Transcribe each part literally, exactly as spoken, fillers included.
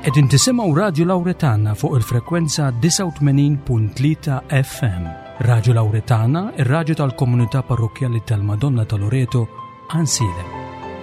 Qegħdin tisimgħu Radju Lawretana fuq il-frekwenza tisa' u tmenin punt tlieta F M. Radju Lawretana, ir-radju tal-Komunità Parrokjali tal-Madonna ta' Loreto, Ansilem.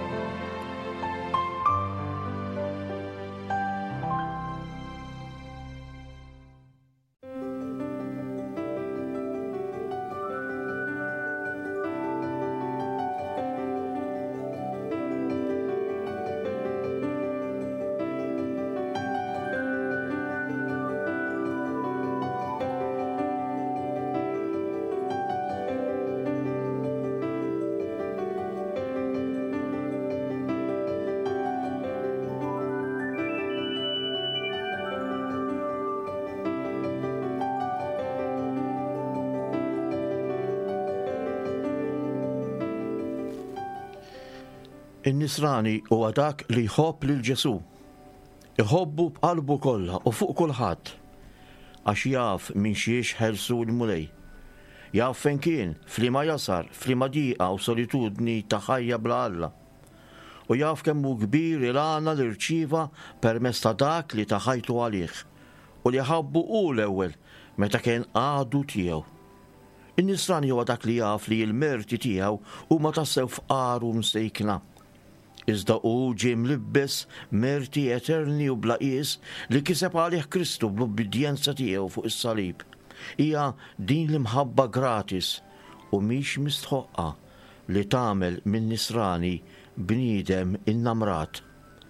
In-nisrani huwa dak li jħobb lil Ġesu. Iħobbu b'qalbu kollha u fuq kulħadd għax jaf minn xiex ħelsu l-mulej. Jaf fejn kien, f'liema jasar, f'liema dieqa u solitudni ta' ħajja bla Alla. U jaf kemm hu kbir il-għana li rċieva permezz ta' dak li ta' ħajtu għalih u li ħabbu hu l-ewwel meta kien għadu tiegħu. In-nisrani huwa dak li jaf li l-merti tiegħu huma tassew fqar u mstejkna. Iżda hu ġie mlibbes merti eterni u bla qies li kiseb għalih Kristu bl-obbedjenza tiegħu fuq is-salib. Hija din l-imħabba gratis u mhix mistħoqqa li tagħmel min-nisrani bniedem innamrat.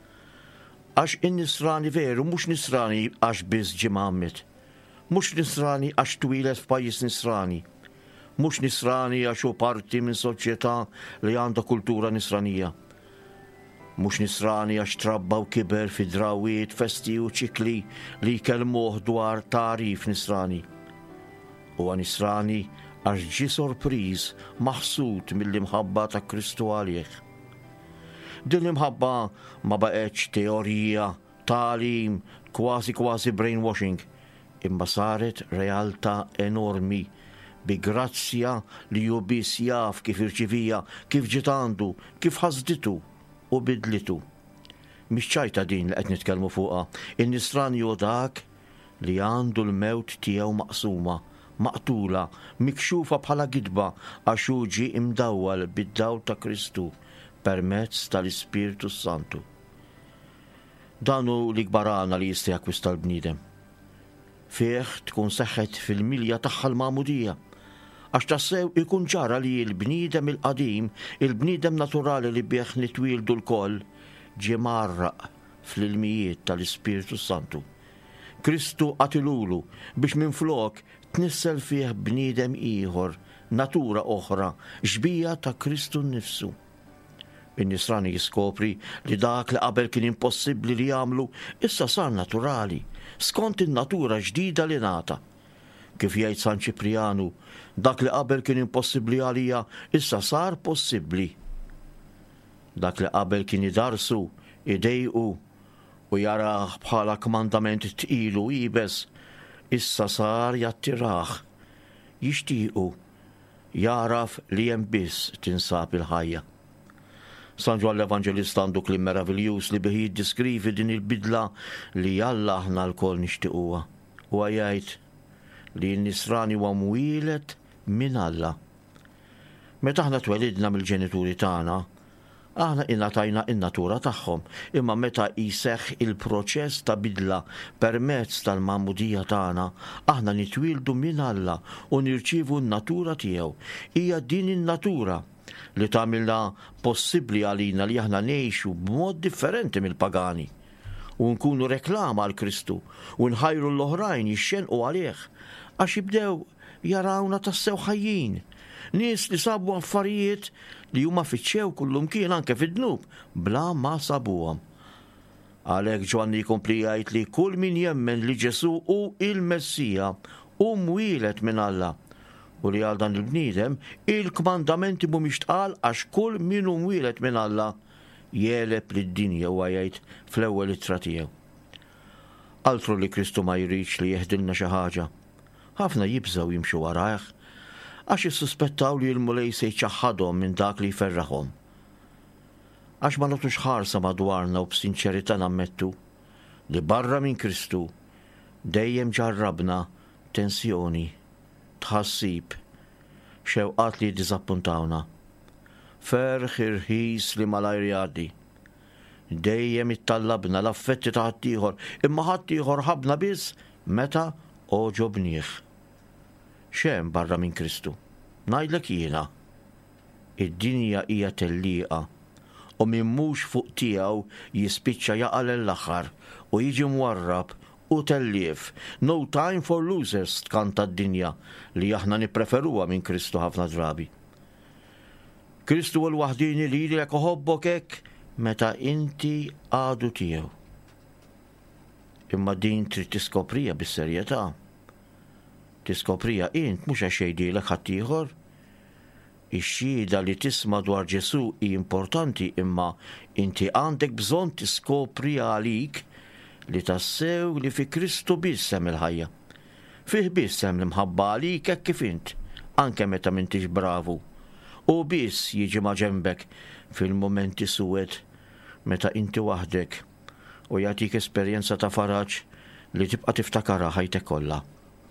Għax in-nisrani veru mhux nisrani għax biss ġie mgħammed. Mhux nisrani għax twilet f'pajjiż nisrani. Mhux nisrani għax hu parti minn soċjetà li għandha kultura nisranija. Mhux nisrani għax trabba u kiber fi drawiet, festi u ċikli li jkellmuh dwar tarif nisrani. Huwa nisrani għax ġie sorpriż maħsud mill-imħabba ta' Kristu għalih. Din l-imħabba ma baqgħetx teorija, tagħlim, kważi kważi brainwashing, imma saret realtà enormi bi grazzja li hu biss jaf kif irċivija, kif ġiet għandu, kif ħasditu u bidlitu. Mhix ċajta din li qed nitkellmu fuqha, in-nisrani hu dak li għandu l-mewt tiegħu maqsuma, maqtula, mikxufa bħala gidba għax hu ġie imdawwal bid-dawl ta' Kristu permezz tal-Ispiritu Santu. Dan hu l-ikbar għana li jista' jakkwista l-bniedem. Fih tkun seħħet fil-milja tagħha l-magħmudija. Għax tassew ikun ċara li l-bniedem il-qadim, il-bniedem naturali li bih nitwildu l-koll, ġie marraq fl-ilmijiet tal-Ispiritu Santu. Kristu għatilulu biex minflok tnissel fih bniedem ieħor, natura oħra, xbija ta' Kristu nnifsu. In-nisrani jiskopri li dak li qabel kien impossibbli li jagħmlu issa sar naturali, skont in-natura ġdida li ngħata. Kif jgħid San Ċiprianu, dak li qabel kien impossibbli għalija issa sar possibbli. Dak li qabel kien idarsu, idejqu u jarah bħala kmandament tqilu jibes, issa sar jattiraħ, jixtiequ, jaraf li hemm biss tinsab il-ħajja. San Ġwan l-Evanġelista għandu kliem meravigliuż li bih jiddiskrivi din il-bidla li Alla aħna l-kol nixtiequha. Huwa jgħid li n-nisrani huwa mwieled minn Alla. Meta aħna twelidna mill-ġenituri tagħna, aħna ingħatajna in-natura tagħhom, imma meta jseħħ il-proċess ta' bidla permezz tal-magħmudija tagħna, aħna nitwieldu minn Alla u nirċievu n-natura tiegħu. Hija din in-natura li tagħmilha possibbli għalina li aħna ngħixu b'mod differenti mill-pagani u nkunu reklama għal Kristu u nħajru l-oħrajn jixxenqu għalih għax jibdew jarawna tassew ħajjin. Nies li sabu affarijiet li huma fiċċew kullum kien anke fid-dnub bla ma sabuhom. Għalhekk Ġwanni jkompli jgħid li kull min jemmen li Ġesu hu il-Messija hu mwieled minn Alla u li għal dan il-bniedem il-kmandamenti mhumiex tqal għax kull min hu mwieled minn Alla jeleb lid-dinja u jgħid fl-ewwel ittra tiegħu. Altru li Kristu ma jridx li jeħdilna xi ħaġa. Ħafna jibżgħu jimxu warajh għax jissuspettaw li l-mulej se jċaħħadhom minn dak li jferraħhom. Għax ma nagħtux ħarsa madwarna u b'sinċerità nammettu li barra minn Kristu dejjem ġarrabna tensjoni, tħassib, xewqat li diżappuntawna, ferħ irħis li malajr jgħaddi. Dejjem ittallabna l-affetti ta' ħaddieħor, imma ħaddieħor ħabna biss meta oġobnieh. X'hemm barra minn Kristu? Ngħidlek jiena. Id-dinja hija tellieqa u min mhux fuq tiegħu jispiċċa jaqal l-aħħar u jiġi mwarrab u tellief. No time for losers tkanta d-dinja li aħna nippreferuha minn Kristu ħafna drabi. Kristu l-waħdini li jilek uħobbok hekk meta inti għadu tiegħu. Imma din trid tiskoprija bis-serjetà. Tiskoprija int mhux għax jgħidilek ħaddieħor. Ix-xhieda li tisma' dwar Ġesu hi importanti, imma inti għandek bżonn tiskopri għalik li tassew li fi Kristu biss hemm il-ħajja. Fih biss hemm l-imħabba għalik hekk kif int, anke meta m'intix bravu. U biss jiġi ma' ġembek fil-momenti suwed meta inti waħdek u jagħtik esperjenza ta' faraġġ li tibqa' tiftakarha ħajtek kollha.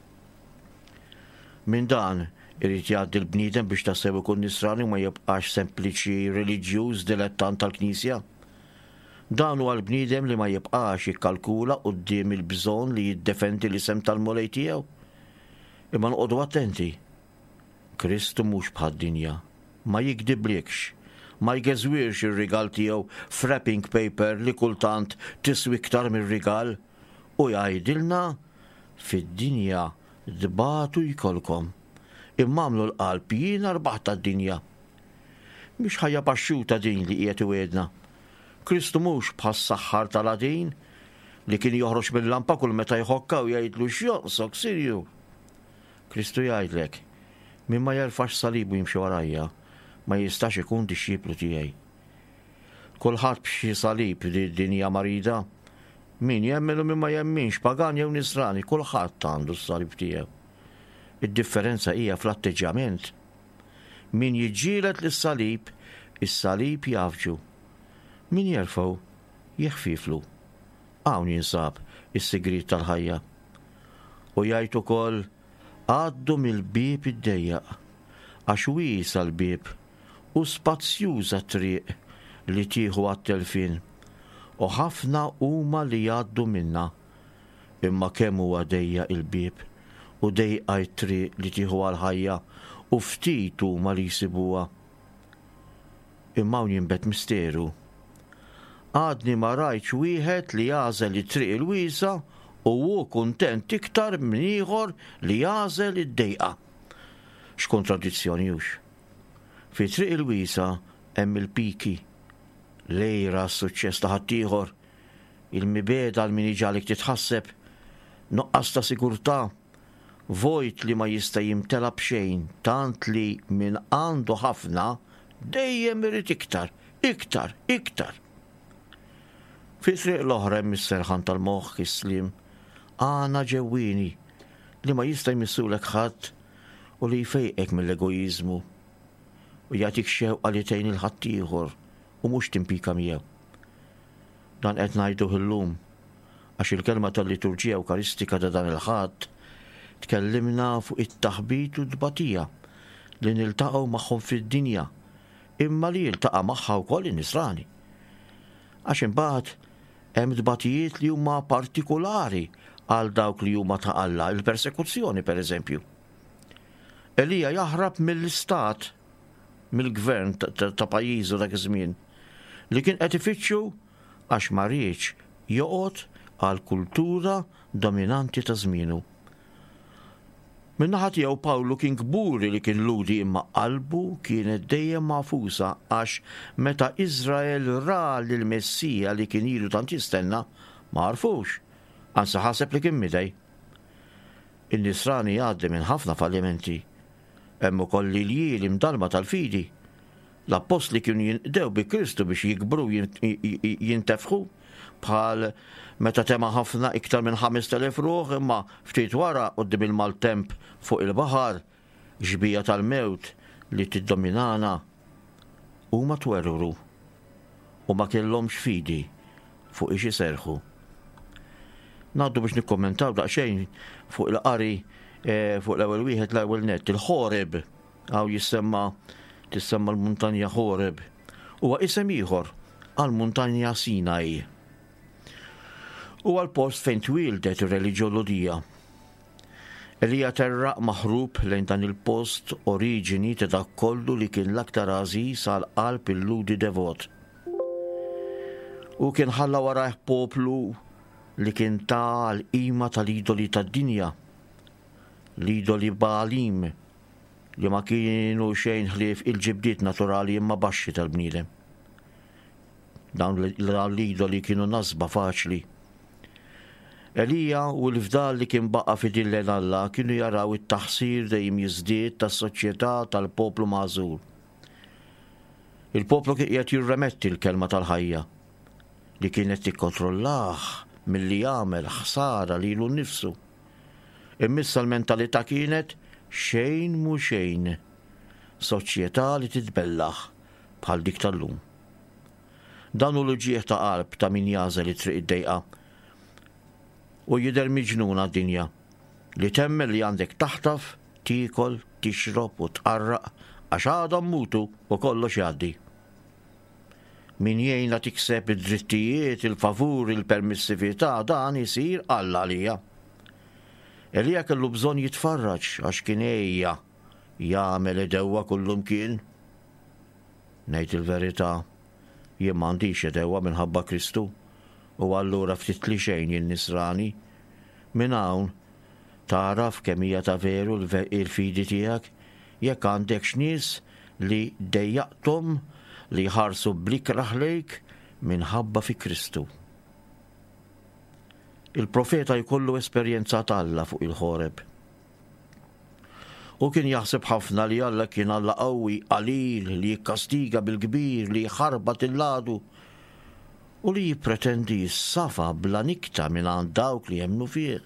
Minn dan irid jgħaddi l-bniedem biex tassew ikun nisrani ma jibqax sempliċi reliġjuż dilettant tal-Knisja. Dan huwa l-bniedem li ma jibqax jikkalkula quddiem il-bżonn li jiddefendi l-isem tal-mulej tiegħu. Imma nqogħdu attenti. Kristu mhux bħad-dinja, ma jikdiblekx, ma jgeżwirx ir-rigal tiegħu f'wrapping paper li kultant tiswi iktar mir-rigal u jgħidilna fid-dinja dbatu jkollkom. Imma għamlu l-qalb jiena rbaħt tad-dinja. Mhix ħajja baxxuta din li qiegħed iwiedna. Kristu mhux bħas-saħħar tal-għadin li kien joħroġ mill-lampa kull meta jħokka u jgħidlu x'joqsok sirju. Kristu jgħidlek, min ma jerfax salibu jimxi warajja, ma jistax ikun dixxiplu tiegħi. Kulħadd b'xi salib li d-dinja marida, min jemmel u min ma jemminx, pagan jew nisrani, kulħadd għandu s-salib tiegħu. Id-differenza hija fl-atteġġament. Min jiġġieled lis-salib, is-salib jafġu. Min jerfgħu jeħfiflu. Hawn jinsab is-sigriet tal-ħajja. U jgħid ukoll għaddu mill-bieb id-dejjaq għax wiesa l-bieb u spazzjuża triq li tieħu għat-telfin u ħafna huma li jgħaddu minnha. Imma kemm huwa dejjaq il-bieb u dejqa t-triq li tieħu għall-ħajja u ftit huma li jsibuha. Imma hawn jinbet misteru. Għadni ma rajtx wieħed li jażel it-triq il-wiesa u hu kuntent iktar minn ieħor li jażel id-dejqa. X'kontradizzjoni hux. Fi triq il-wiesa hemm il-piki, lejra s-suċċess ta' ħaddieħor, il-mibeda l min iġalik titħasseb, noqqas ta' sigurtà, vojt li ma jista' jimtela b'xejn, tant li min għandu ħafna dejjem irid iktar, iktar, iktar. Fi triq l-oħra hemm is-serħan tal-moħħ is-slim, għana ġewwini li ma jista' jmissulek ħadd u li jfejqek mill-egoiżmu u jagħtik xewqa li tgħin il-ħaddieħor u mhux timpika miegħu. Dan qed ngħidu llum għax il-kelma tal-liturġija Ewkaristika ta' dan il-ħadd tkellimna fuq it-taħbit u d-tbatija li niltaqgħu magħhom fid-dinja imma li jiltaqa' magħha wkoll in-nisrani. Għax imbagħad hemm dbatijiet li huma partikolari għal dawk li huma ta' Alla, il-persekuzzjoni pereżempju. Elija jaħrab mill-istat, mill-gvern ta' pajjiżu dak iż-żmien li kien qed ifittxu għax ma rridx joqgħod għal kultura dominanti ta' żmienu. Min-naħa tiegħu Pawlu kien kburi li kien ludi imma qalbu kienet dejjem magħfusa għax meta Iżrael ra lill-Messija li kien ilu tant jistenna ma għarfux, anzi ħaseb li kien midej. In-nisrani jgħaddi minn ħafna fallimenti. Hemm ukoll l-jieli mdalma tal-fidi. L-apostli kienu jinqdew bi Kristu biex jikbru jintefħu bħal meta tema ħafna iktar minn ħames telef ruħ imma ftit wara quddiem il-maltemp fuq il-baħar ġbija tal-mewt li tiddominana huma twerru u ma kellhomx fidi fuq ix iserħu. Naddu biex nikkommentaw daqsxejn fuq il-qari fuq l-ewwel wieħed l-ewwel nett il-Ħoreb għaw jissemma tissemma l-muntanja Ħoreb huwa isem ieħor għall-muntanja Sinaj. Huwa l-post fejn twildet ir-reliġjoloġija. Elija terraq maħrub lejn dan il-post oriġini ta' dak kollu li kien l-aktar għażiż għal qalb il-ludi devot. U kien ħalla warajh poplu li kien ta' l-qima tal-idoli tad-dinja, l-idoli Baalim li ma kienu xejn ħlief il-ġibdiet naturali imma baxxi tal-bniedem. Dawn l-idoli kienu nasba faċli. Elija u l-fdal li kien baqa fidillen Alla kienu jaraw it-taħsir dejjem jiżdied tas-soċjetà tal-poplu magħżul. Il-poplu kien qed jirremetti l-kelma tal-ħajja li kienet tikkontrollah milli jagħmel ħsara lilu nnifsu. Immissa l-mentalità kienet xejn mhu xejn, soċjetà li titbellaħ bħal dik tal-lum. Dan hu l-ġieħ ta' qalb ta' min jażel it-triq id-dejqa u jidher miġnuna d-dinja li temmel li għandek taħtaf, tiekol, tixrob u tqarraq għax għadhom mutu u kollox jgħaddi. Min jgħinha tikseb id-drittijiet, il-favur, il-permissività dan isir Alla għalija. Elija kellu bżonn jitfarraġ għax kien ejja jagħmel idewwa kullum kien. Ngħid il-verità, jien m'għandix idewwa minħabba Kristu. U allura ftit li xejn il-nisrani, minn hawn taraf kemm hija ta' veru l-fidi tiegħek jekk għandek x'nies li dejjaqthom li jħarsu blik raħlejk minħabba fi Kristu. Il-profeta jkollu esperjenza tal-Alla fuq il-Ħoreb. U kien jaħseb ħafna li Alla kien Alla qawwi qalil li jikkastiga bil-kbir li jħarbat il-ladu u li jippretendi jissafa bla nikta minn għand dawk li jemmnu fih.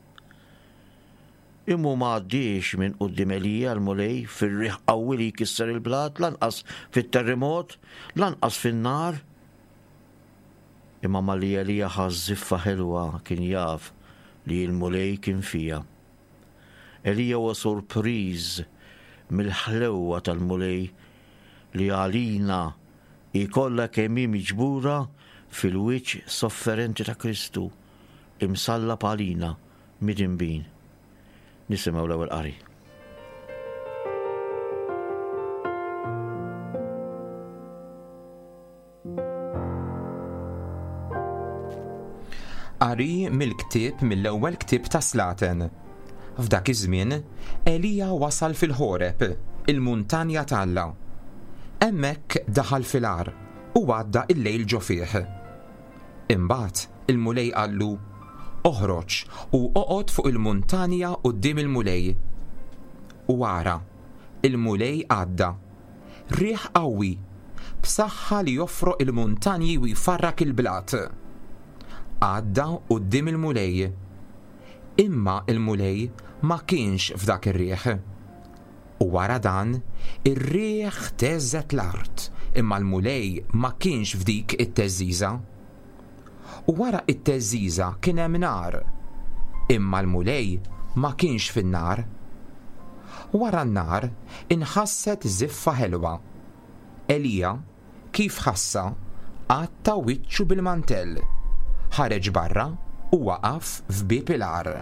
Immu ma għaddiex minn quddiem Elija l-mulej fir-riħ qawwi li jkisser il-blat, lanqas fit-terremot, lanqas fin-nar. Imma malli Elija ħaż żiffa ħelwa kien jaf li l-mulej kien fija. Elija huwa sorpriż mill-ħlewwa tal-mulej li għalina jkollha kemm hi miġbura fil-wiċċ sofferenti ta' Kristu imsalla palina mid-inbin. Nisimgħu l-ewwel qari. Qari mill-ktieb mill-ewwel ktieb ta' Slaten. F'dak iż-żmien Elija wasal fil-Ħoreb, il-muntanja ta' Alla. Hemmhekk daħal fil-għar u għadda il-lejl ġo fih. Imbagħad il-mulej qallu oħroġ u oqgħod fuq il-muntanja quddiem il-mulej. U ara, il-mulej għadda, riħ qawwi, b'saħħa li joffroq il-muntanji u jfarrak il-blat. Għadda quddiem il-mulej. Imma il-mulej ma kienx f'dak ir-riħ. U wara dan, ir-riħ teżżet l-art, imma l-mulej ma kienx f'dik it-teżżiża. U wara it-teżżiża kien hemm nar, imma l-mulej ma kienx fin-nar. Wara n-nar inħasset żiffa ħelwa. Elija kif ħassa għatta wiċċu bil-mantell, ħareġ barra u waqaf f'bieb il-għar.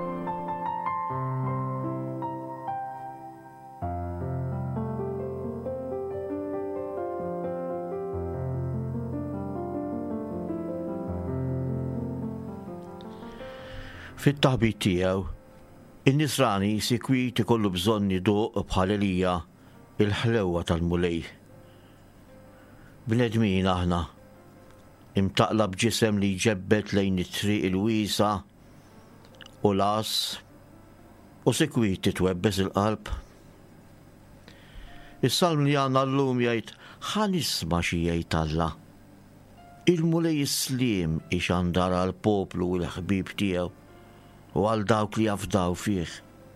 Fit-taħbit tiegħu, in-nisrani sikwit ikollu bżonn idoq bħal Elija il-ħlewwa tal-mulej. Bnedmin aħna, imtaqla b'ġisem li jġebbet lejn it-triq il-wiesa u las u sikwit titwebbes il-qalb. Is-salm li għandna llum jgħid ħanisma' xi jgħid Alla. Il-mulej is-sliem ixandar għall poplu u l-ħbieb tiegħu u għal dawk li jafdaw fih.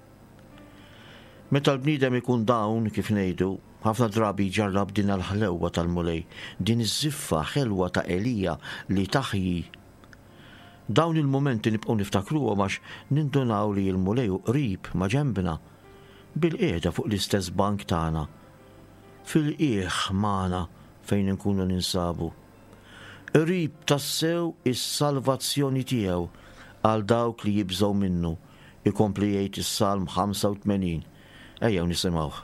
Meta l-bniedem ikun dawn kif ngħidu, ħafna drabi ġarrab din l-ħlewwa tal-mulej, din iż-żiffa ħelwa ta' Elija li taħji. Dawn il-momenti nibqgħu niftakruhom għax nindunaw li l-mulej qrib ma' ġembna bil-qiegħda fuq l-istess bank tagħna, fil-qiegħ magħna fejn inkunu ninsabu. Qrib tassew is-salvazzjoni tiegħu għal dawk li jibżgħu minnu, ikompli jgħid is-Salm ħamsa u tmenin. Ejjew nisimgħuh.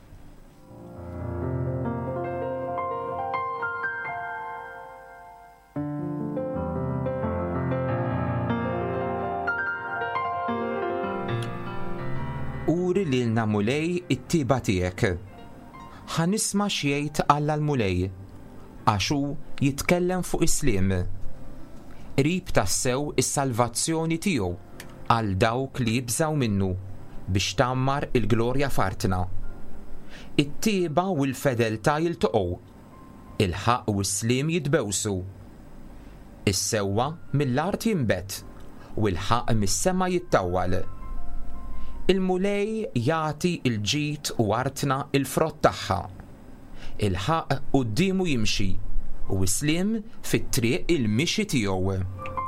Uri lilna mulej it-tiba tiegħek. Ħanisma' x'jgħid Alla l-mulej, għax hu jitkellem fuq isliem. Qrib tassew is-salvazzjoni tiegħu għal dawk li jibżgħu minnu biex tammar il-glorja fartna. It-tieba u l-fedeltà jiltaqgħu, il-ħaq u s-sliem jitbewsu. Is-sewwa mill-art jinbet u l-ħaq mis-sema jittawwal. Il-mulej jagħti il-ġid u artna il-frott tagħha. Il-ħaq qudiemu jimxi u s-sliem fit-triq il-mixi tiegħu.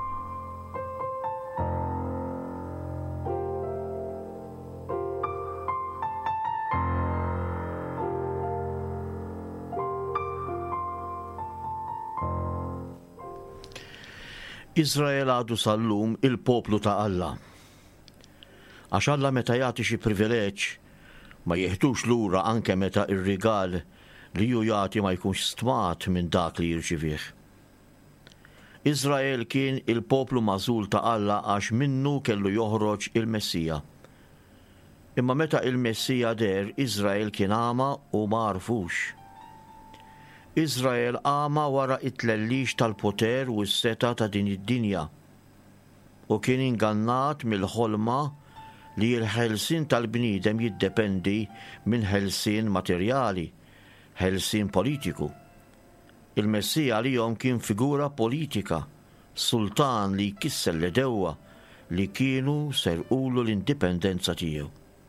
Iżrael għadu sal-lum il-poplu ta' Alla. Għax Alla meta jagħti xi privileġġ ma jieħdux lura anke meta ir-rigal li hu jagħti ma jkunx stmat minn dak li jirċivih. Iżrael kien il-poplu magħżul ta' Alla għax minnu kellu joħroġ il-Messija. Imma meta il-Messija der, Iżrael kien għama u ma għarfux. Iżrael għama wara it-tlellix tal-poter u s-seta ta' din id-dinja u kien ingannat mill-ħolma li l-ħelsien tal-bniedem jiddependi minn ħelsien materjali, ħelsien politiku. Il-Messija għalihom kien figura politika, sultan li jkisser l-edewwa li kienu serqulu l-indipendenza tiegħu.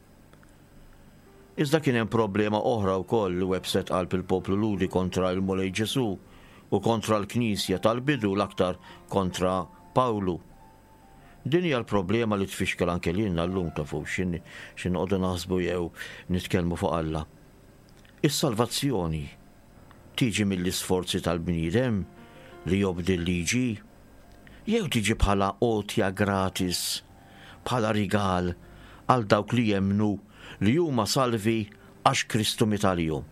Iżda kien hemm problema oħra wkoll li webset qalb il-poplu ludi kontra l-mulej Ġesu u kontra l-Knisja tal-bidu l-aktar kontra Pawlu. Din hija l-problema li tfixkel anke lilna llum ta' fuq x'in x'inqogħdu naħsbu jew nitkellmu fuq Alla. Is-salvazzjoni tiġi mill-isforzi tal-bniedem li jobdi l-liġi jew tiġi bħala għotja gratis, bħala rigal għal dawk li jemnu li huma salvi għax Kristu mitalihom.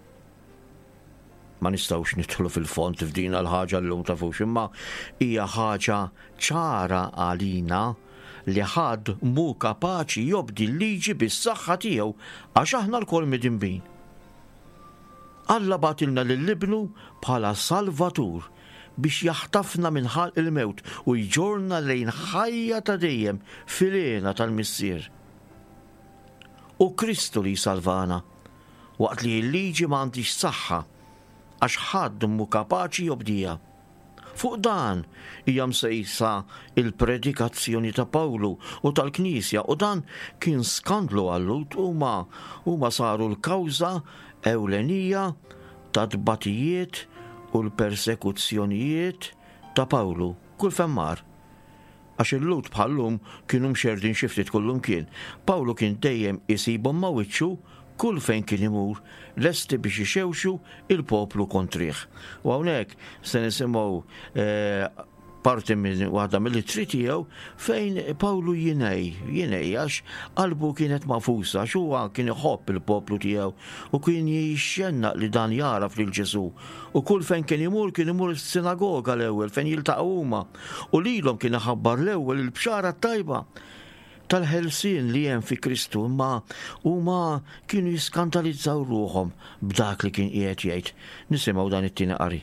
Ma nistgħux nidħlu fil-font f'din l-ħaġa llum ta' fuq imma hija ħaġa ċara għalina li ħadd mhu kapaċi jobdi l-liġi bis-saħħa tiegħu għax aħna l-kol midinbin. Alla bagħtilna lill-ibnu bħala Salvatur biex jaħtafna minn ħalq il-mewt u jġorna lejn ħajja ta' dejjem fil-għena tal-missier. U Kristu li salvana, waqt li l-liġi m'għandix saħħa għax ħadd mhu kapaċi jobdija. Fuq dan hija msejsa il-predikazzjoni ta' Pawlu u tal-Knisja u dan kien skandlu għallut huma huma saru l-kawża ewlenija ta' tbatijiet u l-persekuzzjonijiet ta' Pawlu kull femmar. Għax il-lut bħallum kienu mxerdin xiftit kullum kien. Pawlu kien dejjem isibhom ma' wiċċu kull fejn kien imur lesti biex ixewxu il-poplu kontrih. U hawnhekk se nisimgħu eh, parti minn waħda mill-ittri tiegħu fejn Pawlu jinej, jinej għax qalbu kienet mafusa, għax huwa kien iħobb il-poplu tiegħu u kien jixxennaq li dan jaraf lil Ġesu. U kull fejn kien imur kien imur is-sinagoga l-ewwel fejn jiltaqgħu huma u lilhom kien iħabbar l-ewwel il-bxara tajba tal-ħelsien li hemm fi Kristu, imma huma kienu jiskandalizzaw ruhom b'dak li kien qiegħed jgħid. Nisimgħu dan it-tieni qari.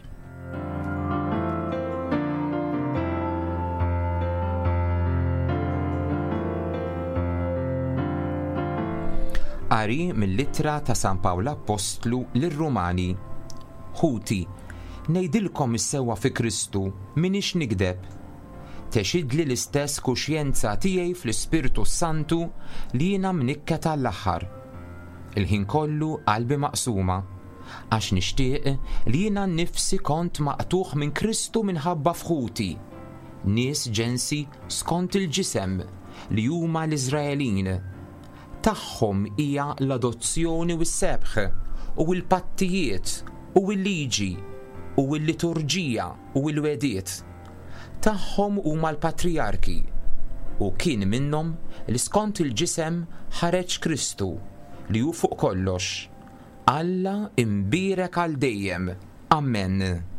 Qari mill-littra ta' San Pawlu Apostlu lir-Rumani. Ħuti, ngħidilkom is-sewwa fi Kristu minix nikdeb. Texidli l-istess kuxjenza tiegħi fl-Ispirtu Santu li jiena mnikket għall-aħħar. Il-ħin kollu qalbi maqsuma, għax nixtieq li jiena nnifsi kont maqtuħ minn Kristu minħabba fħuti, nies ġensi skont il-ġisem li huma l-Iżraelin. Tagħhom hija l-adozzjoni u s-sebħ u l-pattijiet u l-liġi u l-liturġija u l-wediet. Tagħhom huma l-patriarki u kien minnhom li skont il-ġisem ħareġ Kristu li hu fuq kollox. Alla imbierek għal dejjem. Amen.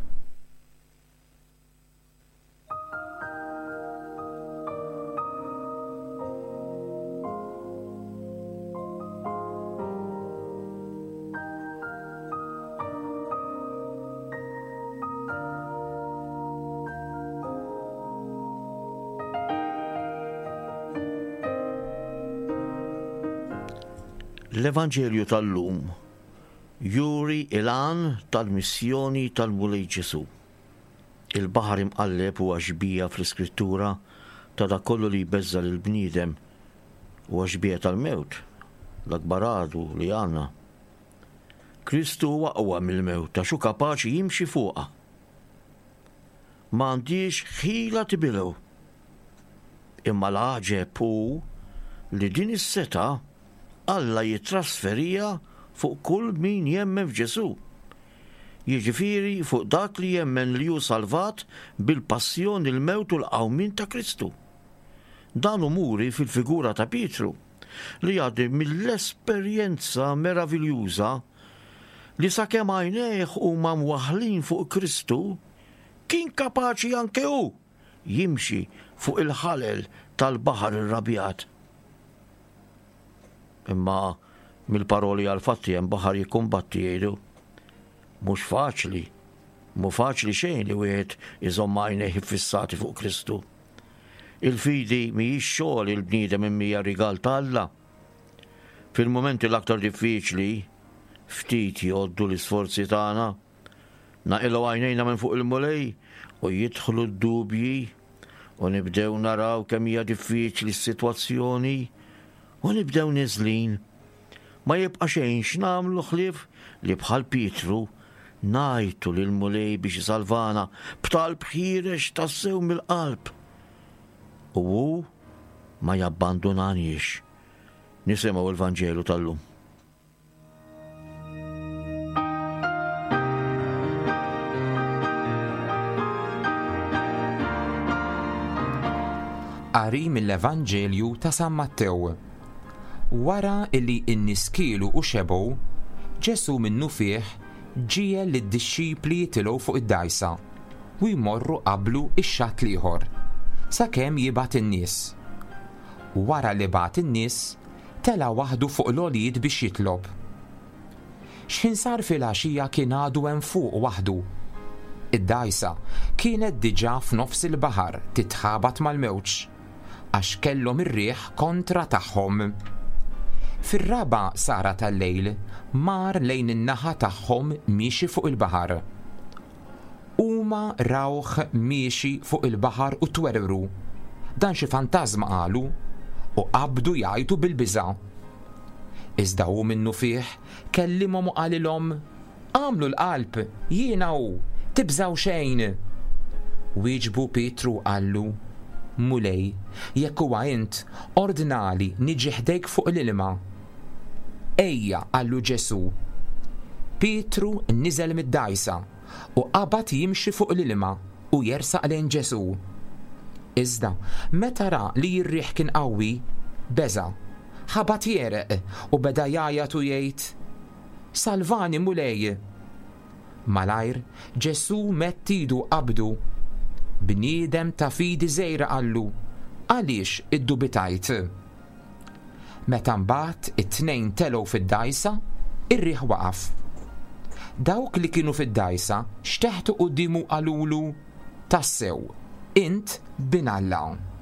L-Evanġelju tal-lum juri il-għan tal-missjoni tal-Mulej Ġesu. Il-baħar imqalleb huwa xbija fl-Iskrittura ta' dak kollu li jbeżza lill-bniedem huwa xbija tal-mewt, l-akbar għadu li għandna. Kristu huwa aqwa mill-mewt għax hu kapaċi jimxi fuqha. M'għandix ħila tibilgħu. Imma l-għaġeb hu li din is-seta' Alla jitrasferija fuq kull min jemmen f'Ġesu. Jiġifieri fuq dak li jemmen li hu salvat bil-passjoni l-mewt u l-qawmin ta' Kristu. Dan umuri fil-figura ta' Pietru li għaddi mill-esperjenza meraviljuża li sakemm għajnejh huma mwaħħlin fuq Kristu kien kapaċi anke hu jimxi fuq il-ħalel tal-baħar irrabjat. Imma mill-paroli għal-fatti hemm baħar jikkumbatti jgħidu. Mhux faċli, mu faċli xejn li wieħed iżomm għajnejh iffissati fuq Kristu. Il-fidi mhijiex xogħol il-bniedem immija rigal ta' Alla. Fil-mumenti l-aktar diffiċli, ftit jgħoddu l-isforzi tagħna, naqilgħu għajnejna minn fuq il-mulej u jidħlu d-dubji u nibdew naraw kemm hija diffiċli s-sitwazzjoni u nibdew niżlin. Ma jibqa' xejn x'nagħmlu ħlief li bħal Pietru ngħidu lil mulej biex isalvana b'talb ħierex tassew mill-qalb. U hu ma jabbandunanix. Nisimgħu l-Vanġelu tal-lum. Qari mill-Evanġelju ta' San Mattew. Wara illi n-niskielu u xebgħu, Ġesu minnu fih ġiegħ lid-dixxipli jitilgħu fuq id-dgħajsa u jmorru qablu x-xatt ieħor sakemm jibgħat in-nies. Wara li bagħat in-nies, tela waħdu fuq l-għoljiet biex jitlob. X'ħin sar fil-għaxija kien għadu hemm fuq waħdu. Id-dgħajsa kienet diġà f'nofs il-baħar titħabat mal-mewġ għax kellhom ir-riħ kontra tagħhom. Fir-raba' sara tal-lejl mar lejn in-naħa tagħhom miexi fuq il-baħar. Huma rawh miexi fuq il-baħar u twerru. Dan xi fantażma qalu u qabdu jgħidu bil-biża'. Iżda hu minnu fih kellimhom u qalilhom: għamlu l-qalb, jiena hu, tibżgħu xejn. Wieġbu Pietru qallu: Mulej, jekk huwa int, ordnali niġi ħdejk fuq l-ilma. Ejja, qallu Ġesu. Pietru niżel mid-dgħajsa u qabad jimxi fuq l-ilma u jersaq lejn Ġesu. Iżda meta ra li r-riħ kien qawwi, beża', ħabat jereq u beda jgħajjat u jgħid: Salvani mulej. Malajr Ġesu mett idu qabdu. Bniedem ta' fidi żgħira qallu: għaliex iddubitajt? Meta mbagħad it-tnejn telgħu fid-dgħajsa, ir-riħ waqaf. Dawk li kienu fid-dgħajsa xteħtu qudiemu qalulu: tassew, int bin Alla.